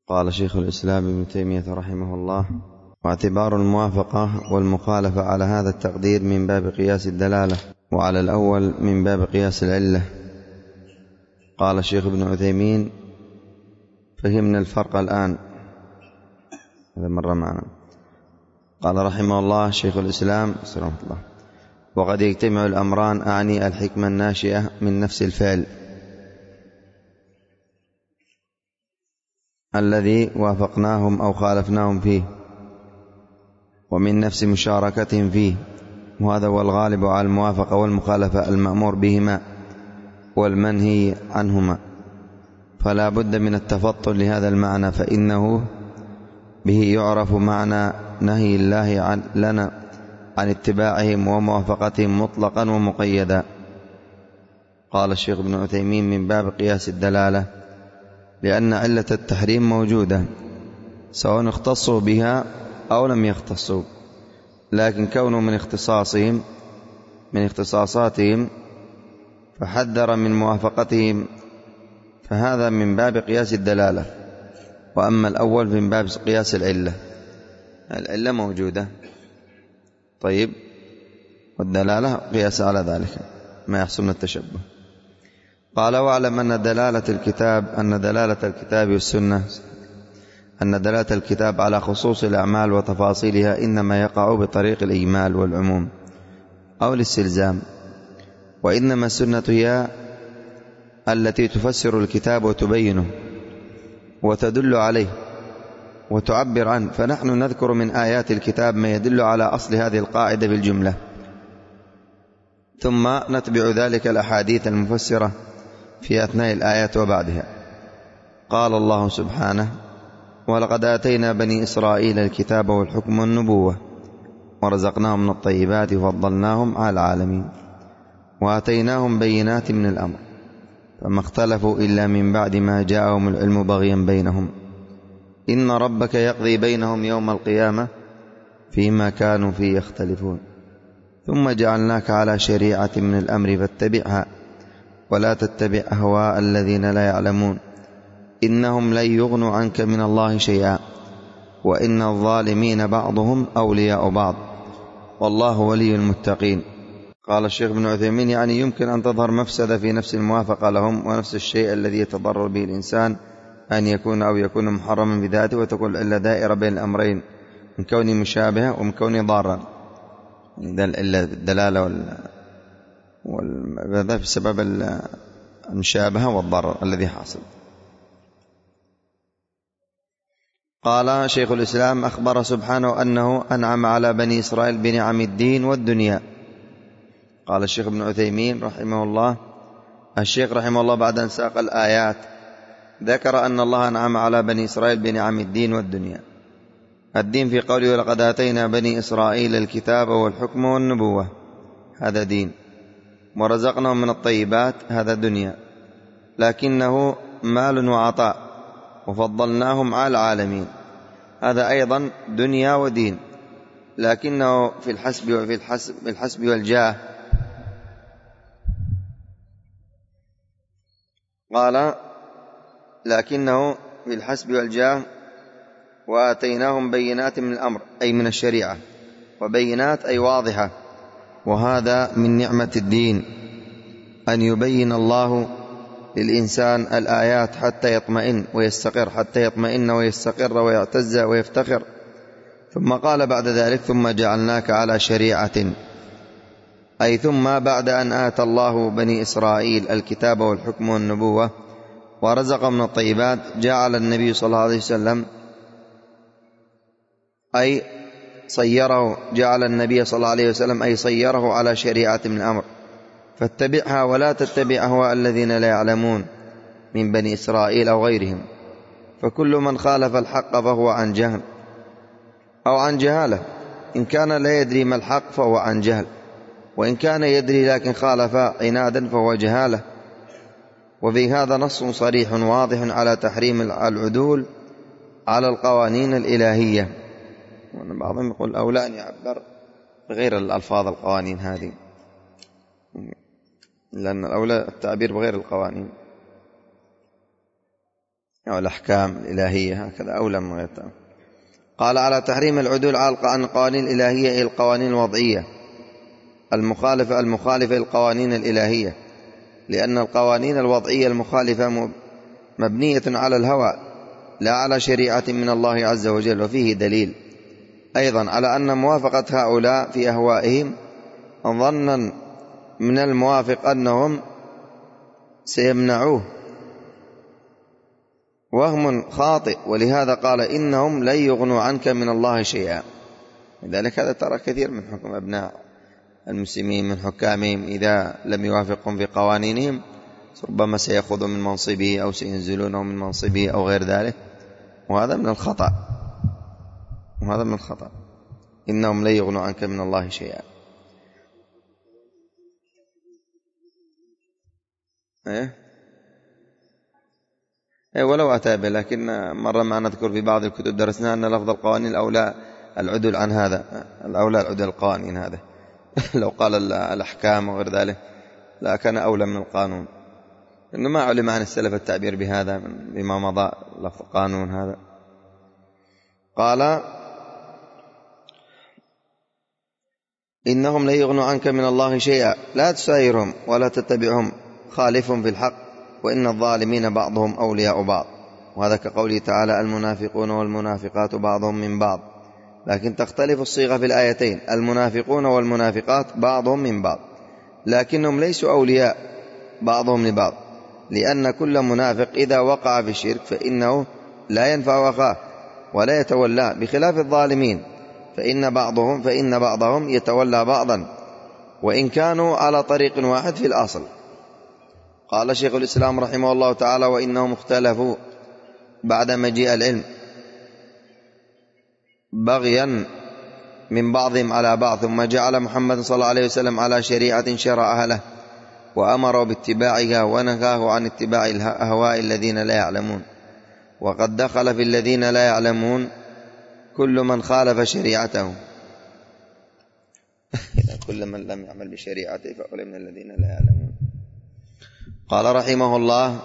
قال شيخ الإسلام ابن تيمية رحمه الله: واعتبار الموافقة والمخالفة على هذا التقدير من باب قياس الدلالة، وعلى الأول من باب قياس العلة. قال الشيخ ابن عثيمين: فهمنا الفرق الآن. هذا مرة معنا. قال رحمه الله شيخ الإسلام رحمه الله: وقد يجتمع الأمران، أعني الحكمة الناشئة من نفس الفعل الذي وافقناهم أو خالفناهم فيه، ومن نفس مشاركتهم فيه، وهذا هو الغالب على الموافقة والمخالفة، المأمور بهما والمنهي عنهما، فلا بد من التفطن لهذا المعنى، فإنه به يعرف معنى نهي الله لنا عن اتباعهم وموافقتهم مطلقا ومقيدا. قال الشيخ ابن عثيمين: من باب قياس الدلالة، لأن علة التحريم موجودة سواء اختصوا بها أو لم يختصوا، لكن كونه من اختصاصاتهم فحذر من موافقتهم، فهذا من باب قياس الدلالة. وأما الأول من باب قياس العلة، العلة موجودة، طيب، والدلالة قياس على ذلك ما يحصل من التشبه. قال: واعلم أن دلالة الكتاب والسنة، أن دلالة الكتاب على خصوص الأعمال وتفاصيلها إنما يقع بطريق الإجمال والعموم أو الاستلزام، وإنما السنة هي التي تفسر الكتاب وتبينه وتدل عليه وتعبر عنه، فنحن نذكر من آيات الكتاب ما يدل على أصل هذه القاعدة بالجملة، ثم نتبع ذلك الأحاديث المفسرة في أثناء الآيات وبعدها. قال الله سبحانه: ولقد آتينا بني إسرائيل الكتاب والحكم والنبوة ورزقناهم من الطيبات وفضلناهم على العالمين وآتيناهم بينات من الأمر فما اختلفوا إلا من بعد ما جاءهم العلم بغيا بينهم إن ربك يقضي بينهم يوم القيامة فيما كانوا فيه يختلفون ثم جعلناك على شريعة من الأمر فاتبعها ولا تتبع أهواء الذين لا يعلمون إنهم لن يغنوا عنك من الله شيئا وإن الظالمين بعضهم أولياء بعض والله ولي المتقين. قال الشيخ ابن عثيمين: يعني يمكن أن تظهر مفسدة في نفس الموافقة لهم ونفس الشيء الذي يتضرر به الإنسان أن يكون محرما بذاته، وتكون العلة دائرة بين الأمرين من كونه مشابهة ومن كونه ضارا، الدلالة وهذا بسبب المشابهة والضرر الذي حاصل. قال شيخ الإسلام: أخبر سبحانه أنه أنعم على بني إسرائيل بنعم الدين والدنيا. قال الشيخ ابن عثيمين رحمه الله، الشيخ رحمه الله بعد أن ساق الآيات ذكر أن الله أنعم على بني إسرائيل بنعم الدين والدنيا. الدين في قوله: ولقد آتينا بني إسرائيل الكتاب والحكم والنبوة، هذا دين، ورزقناهم من الطيبات، هذا دنيا، لكنه مال وعطاء، وفضلناهم على العالمين، هذا أيضا دنيا ودين، لكنه في الحسب والجاه. قال: لكنه في الحسب والجاه وآتيناهم بينات من الأمر، أي من الشريعة، وبينات أي واضحة، وهذا من نعمة الدين أن يبين الله للإنسان الآيات حتى يطمئن ويستقر ويعتز ويفتخر. ثم قال بعد ذلك: ثم جعلناك على شريعة، أي ثم بعد أن آتى الله بني إسرائيل الكتاب والحكم والنبوة ورزقهم من الطيبات، جعل النبي صلى الله عليه وسلم صيره على شريعة من الأمر، فاتبعها ولا تتبع أهواء الذين لا يعلمون من بني إسرائيل أو غيرهم، فكل من خالف الحق فهو عن جهل أو عن جهالة، إن كان لا يدري ما الحق فهو عن جهل، وإن كان يدري لكن خالف عنادا فهو جهالة. وفي هذا نص صريح واضح على تحريم العدول على القوانين الإلهية. بعضهم يقول أولى أن يعبر بغير الألفاظ القوانين هذه، لأن الأولى التعبير بغير القوانين. أو الأحكام الإلهية، هكذا أولى من غيرها. قال على تحريم العدول عن القوانين الإلهية إلى القوانين الوضعية المخالفة للقوانين الإلهية، لأن القوانين الوضعية المخالفة مبنية على الهوى لا على شريعة من الله عز وجل. وفيه دليل أيضا على أن موافقة هؤلاء في أهوائهم ظنا من الموافق أنهم سيمنعوه وهم خاطئ، ولهذا قال إنهم لن يغنوا عنك من الله شيئا. لذلك هذا ترى كثير من حكم أبناء المسلمين من حكامهم إذا لم يوافقهم في قوانينهم ربما سيأخذوا من منصبه أو سينزلونه من منصبه أو غير ذلك، وهذا من الخطأ، إنهم لن يغنوا عنك من الله شيئا. ولو أتى به، لكن مرة ما نذكر في بعض الكتب درسنا أن لفظ القوانين الأولى العدل عن هذا، الأولى العدل القوانين هذا لو قال الأحكام وغير ذلك لا كان أولى من القانون، إنه ما علم عن السلف التعبير بهذا بما مضى لفظ قانون هذا. قال إنهم لا يغنوا عنك من الله شيئا، لا تسايرهم ولا تتبعهم، خالفهم في الحق، وإن الظالمين بعضهم أولياء بعض. وهذا كقوله تعالى المنافقون والمنافقات بعضهم من بعض، لكن تختلف الصيغة في الآيتين، المنافقون والمنافقات بعضهم من بعض، لكنهم ليسوا أولياء بعضهم لبعض، لأن كل منافق إذا وقع في الشرك فإنه لا ينفع أخاه ولا يتولاه، بخلاف الظالمين فإن بعضهم يتولى بعضا وإن كانوا على طريق واحد في الأصل. قال شيخ الإسلام رحمه الله تعالى وإنهم اختلفوا بعد مجيء العلم بغيا من بعضهم على بعض، ثم جعل محمد صلى الله عليه وسلم على شريعة شرعها له وأمر باتباعها ونهاه عن اتباع الأهواء الذين لا يعلمون. وقد دخل في الذين لا يعلمون كل من خالف شريعته كل من لم يعمل بشريعته فأولئك من الذين لا يعلمون. قال رحمه الله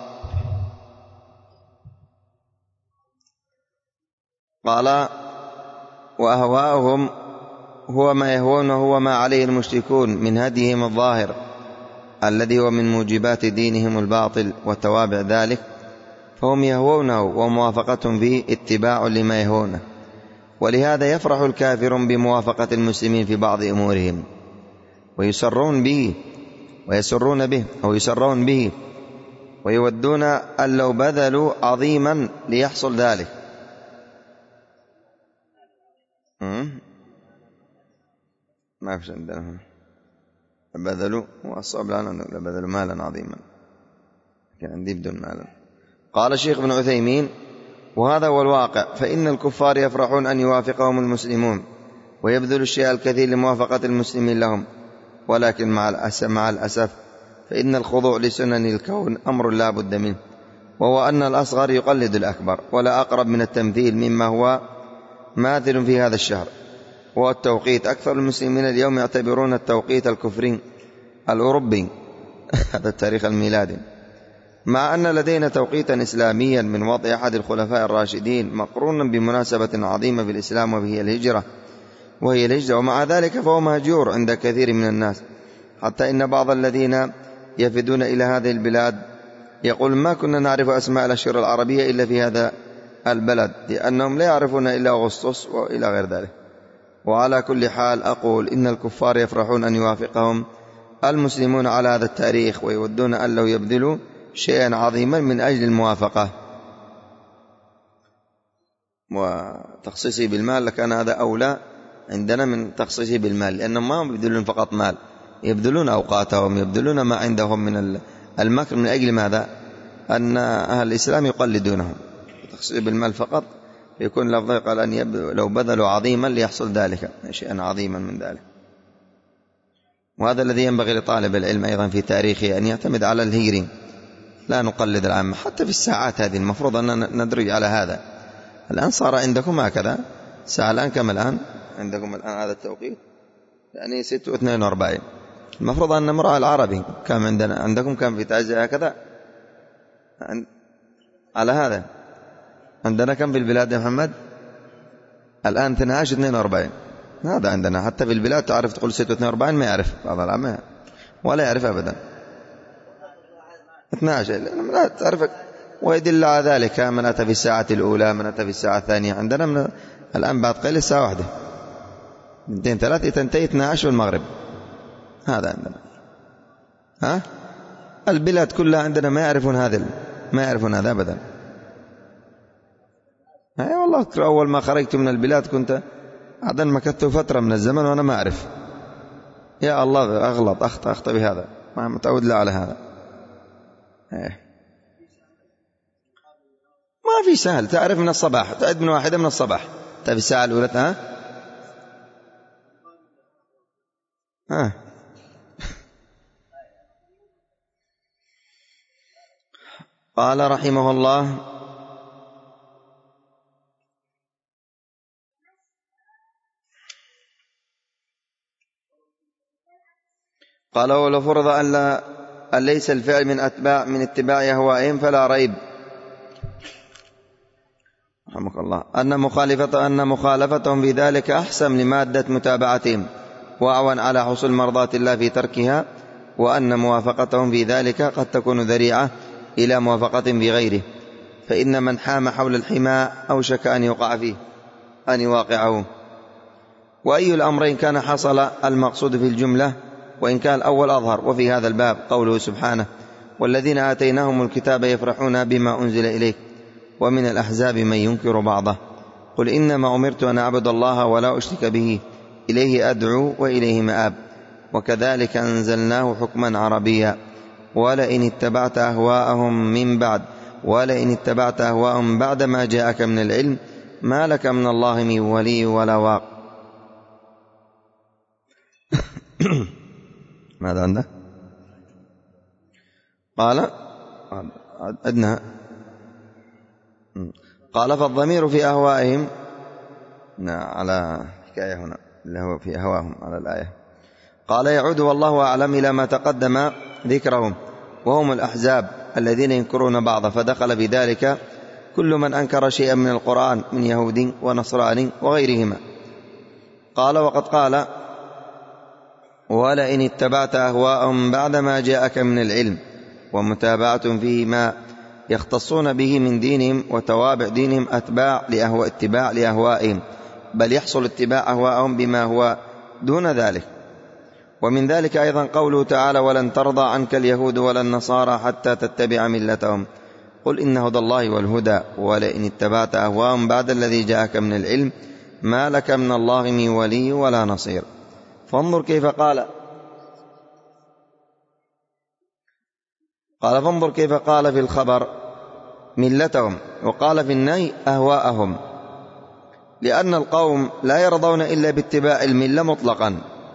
قال وأهواؤهم هو ما يهونه وما عليه المشركون من هديهم الظاهر الذي هو من موجبات دينهم الباطل وتوابع ذلك، فهم يهوونه وموافقتهم فيه اتباع لما يهونه. ولهذا يفرح الكافر بموافقة المسلمين في بعض أمورهم ويسرون به ويودون أن لو بذلوا عظيما ليحصل ذلك. ما فيش عندنا بذلوا والصعب لنا بذلوا مالا عظيما، كان عندي بدون مالا. قال الشيخ ابن عثيمين وهذا هو الواقع، فإن الكفار يفرحون أن يوافقهم المسلمون ويبذلوا الشيء الكثير لموافقة المسلمين لهم، ولكن مع الأسف فإن الخضوع لسنن الكون أمر لا بد منه، وهو أن الأصغر يقلد الأكبر، ولا أقرب من التمثيل مما هو ماثل في هذا الشهر وهو التوقيت. أكثر المسلمين اليوم يعتبرون التوقيت الكفري الأوروبي هذا التاريخ الميلادي، مع أن لدينا توقيتا إسلاميا من وضع أحد الخلفاء الراشدين مقرونا بمناسبة عظيمة في الإسلام وهي الهجرة، ومع ذلك فهو مهجور عند كثير من الناس، حتى إن بعض الذين يفدون إلى هذه البلاد يقول ما كنا نعرف أسماء الأشهر العربية إلا في هذا البلد، لأنهم لا يعرفون إلا أغسطس وإلى غير ذلك. وعلى كل حال أقول إن الكفار يفرحون أن يوافقهم المسلمون على هذا التاريخ، ويودون أن لو يبذلوا شيئا عظيما من أجل الموافقة. وتخصيصي بالمال لكان هذا أولى عندنا من تخصيصي بالمال، لأنهم ما يبذلون فقط مال، يبذلون أوقاتهم، يبذلون ما عندهم من المكر، من أجل ماذا؟ أن أهل الإسلام يقلدونهم. تخصيصي بالمال فقط يكون لفظه قال أن لو بذلوا عظيما ليحصل ذلك، شيئا عظيما من ذلك. وهذا الذي ينبغي لطالب العلم أيضا في تاريخه أن يعتمد على الهجري، لا نقلد العامة. حتى في الساعات هذه المفروض أن ندرج على هذا. الآن صار عندكم هكذا الساعة الآن كم الآن عندكم الآن هذا التوقيت يعني 6:42، المفروض أن نمر على العربي. كم عندكم كم في تعزية هكذا على هذا عندنا كم في البلاد يا محمد الآن؟ 12 42. هذا عندنا حتى في البلاد تعرف تقول 46 ما يعرف بعض العام ولا يعرف أبدا 12 لا تعرف. ويدل على ذلك من أتى في الساعة الأولى من أتى في الساعة الثانية. عندنا الآن بعد قليل الساعة 1 2 3 تنتهي 12 والمغرب. هذا عندنا. ها البلاد كلها عندنا ما يعرفون هذا أبدا. أي والله أذكر أول ما خرجت من البلاد كنت عدن مكثت فترة من الزمن وأنا ما أعرف. يا الله أغلط أخطأ بهذا ما متعود لا على هذا. ما في سهل. تعرف من الصباح تعد من 1 من الصباح في الساعة الأولى. قال رحمه الله قال ولو فرض أن ليس الفعل من اتباع أهوائهم فلا ريب رحمك الله أن مخالفتهم في ذلك أحسن لمادة متابعتهم وأعون على حصول مرضاة الله في تركها، وأن موافقتهم في ذلك قد تكون ذريعة إلى موافقة في غيره، فإن من حام حول الحمى أوشك أن يوقع فيه أن يواقعه. وأي الأمرين كان حصل المقصود في الجملة، وإن كان الأول أظهر. وفي هذا الباب قوله سبحانه والذين آتيناهم الكتاب يفرحون بما أنزل إليك ومن الأحزاب من ينكر بعضه قل إنما أمرت أن أعبد الله ولا أشرك به إليه أدعو وإليه مآب. وكذلك أنزلناه حكما عربيا ولئن اتبعت أهواءهم بعد ما جاءك من العلم ما لك من الله من ولي ولا واق. ماذا عندك؟ قال أدنى فالضمير في أهوائهم على حكاية هنا اللي هو في أهواهم على الآية. قال يعود والله أعلم إلى ما تقدم ذكرهم وهم الأحزاب الذين ينكرون بعض، فدخل في ذلك كل من أنكر شيئا من القرآن من يهود ونصراني وغيرهما. قال وقد قال ولئن اتبعت أهواءهم بعدما جاءك من العلم، ومتابعة فيه ما يختصون به من دينهم وتوابع دينهم اتباع لأهوائهم، بل يحصل اتباع أهواءهم بما هو دون ذلك. ومن ذلك أيضا قوله تعالى ولن ترضى عنك اليهود ولا النصارى حتى تتبع ملتهم قل إن هدى الله والهدى ولئن اتبعت أهواءهم بعد الذي جاءك من العلم ما لك من الله من ولي ولا نصير. فانظر كيف قال في الخبر ملتهم، وقال في النهي أهواءهم، لأن القوم لا يرضون إلا باتباع الملة مطلقا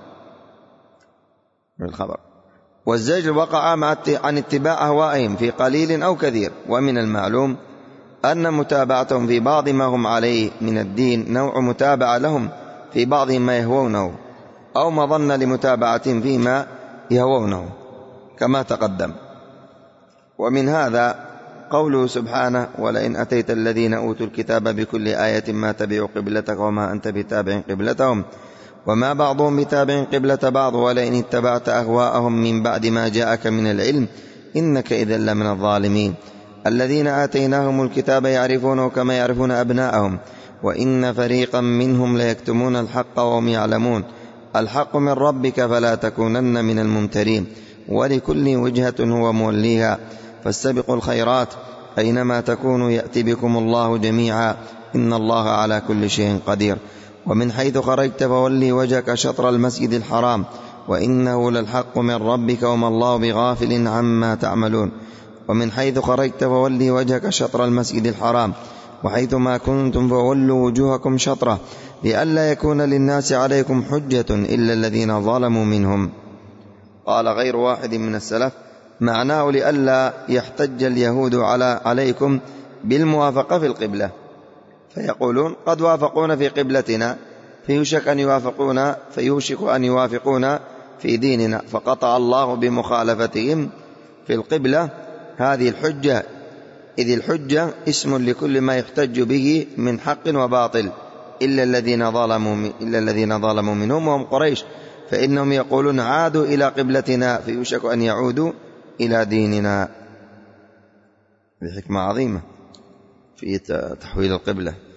في الخبر، والزجر وقع عن اتباع أهوائهم في قليل أو كثير. ومن المعلوم أن متابعتهم في بعض ما هم عليه من الدين نوع متابعة لهم في بعض ما يهوونه، أو مظن لمتابعتهم فيما يهوونه كما تقدم. ومن هذا قوله سبحانه ولئن أتيت الذين أوتوا الكتاب بكل آية ما تبعوا قبلتك وما أنت بتابع قبلتهم وما بعضهم بتابع قبلة بعض ولئن اتبعت أهواءهم من بعد ما جاءك من العلم إنك إذا لمن الظالمين. الذين آتيناهم الكتاب يعرفونه كما يعرفون أبناءهم وإن فريقا منهم ليكتمون الحق وهم يعلمون. الحق من ربك فلا تكونن من الممترين ولكل وجهة هو موليها فاستبقوا الخيرات أينما تكونوا يأتي بكم الله جميعا إن الله على كل شيء قدير. ومن حيث خرجت فولي وجهك شطر المسجد الحرام وإنه للحق من ربك وما الله بغافل عما تعملون. ومن حيث خرجت فولي وجهك شطر المسجد الحرام وحيث ما كنتم فولوا وجوهكم شطره لئلا يكون للناس عليكم حجة إلا الذين ظلموا منهم. قال غير واحد من السلف معناه لئلا يحتج اليهود عليكم بالموافقة في القبلة، فيقولون قد وافقون في قبلتنا فيوشك أن يوافقون في ديننا، فقطع الله بمخالفتهم في القبلة هذه الحجة إذ الحجة اسم لكل ما يحتج به من حق وباطل إلا الذين ظلموا منهم وهم قريش، فإنهم يقولون عادوا إلى قبلتنا فيوشك أن يعودوا إلى ديننا. هذه حكمة عظيمة في تحويل القبلة.